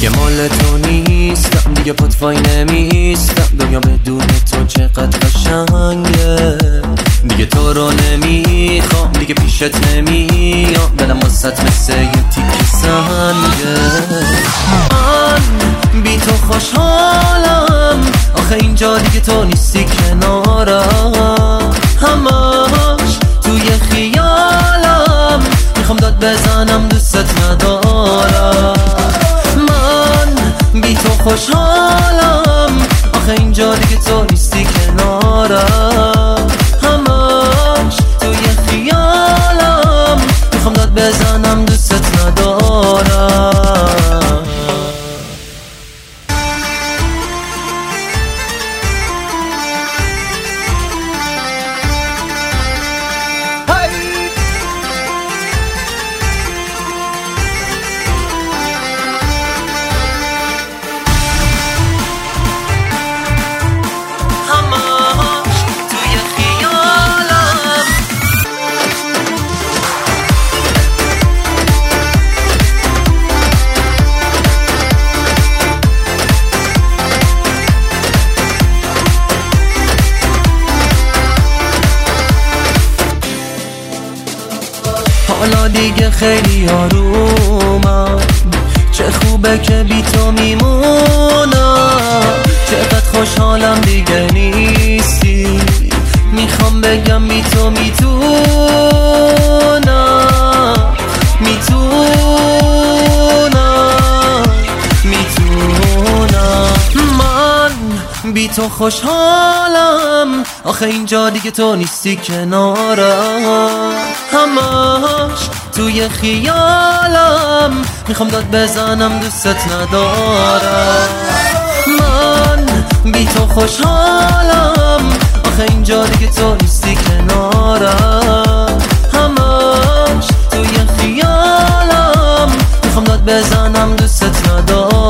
دیگه مال تو نیستم، دیگه پتوای نمیستم، دنیا بدون تو چقدر قشنگه. دیگه تو رو نمیخوام، دیگه پیشت نمیام، دلم واسط مثل یه تیکه سنگه. من بی تو خوشحالم، آخه اینجا دیگه تو نیستی کنارم، همش توی خیالم، میخوام داد بزنم دوست ندارم. من بی تو خوشحالم، آخه اینجا دیگه تو نیستی کنارم، همش توی خیالم، میخوام داد بزنم دوست ندارم. حالا دیگه خیلی آرومم، چه خوبه که بی تو میمونم، چقدر خوشحالم دیگه نیستی، میخوام بگم بی تو میتونم. من بی تو خوشحالم، آخه اینجا دیگه تو نیستی کنارم، همش توی خیالم، میخوام داد بزنم دوست ندارم. من بی تو خوشحالم، آخه اینجا دیگه تو نیستی کنارم، همش توی خیالم، میخوام داد بزنم دوست ندارم.